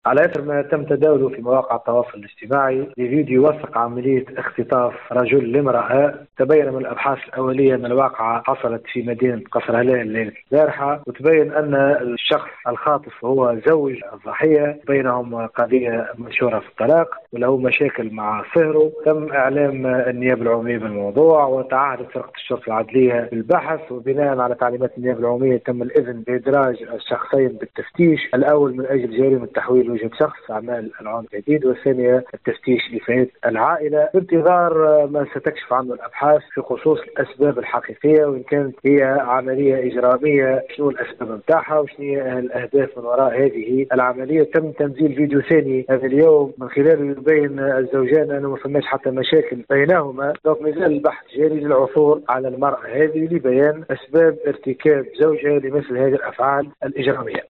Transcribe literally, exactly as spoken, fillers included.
على اثر ما تم تداوله في مواقع التواصل الاجتماعي لفيديو يوثق عمليه اختطاف رجل لامراه. تبين من الابحاث الاوليه ان الواقعه حصلت في مدينه قصر هلال الليله البارحه، وتبين ان الشخص الخاطف هو زوج الضحيه، بينهم قضيه منشوره في الطلاق وله مشاكل مع صهره. تم اعلام النيابه العموميه بالموضوع، وتعهدت فرقه الشرطه العدليه بالبحث، وبناء على تعليمات النيابه العموميه تم الاذن بادراج الشخصين بالتفتيش، الاول من اجل جريمه تحويل وجهة شخص أعمال العام الجديد، والثانية التفتيش لفئات العائلة بانتظار ما ستكشف عنه الأبحاث في خصوص الأسباب الحقيقية، وإن كانت هي عملية إجرامية شنو الأسباب متاعها وشنو هي الأهداف من وراء هذه العملية. تم تنزيل فيديو ثاني هذا اليوم من خلاله يبين الزوجان أنه ما فماش حتى مشاكل بينهما، دونك مازال البحث جاري للعثور على المرأة هذه لبيان أسباب ارتكاب زوجها لمثل هذه الأفعال الإجرامية.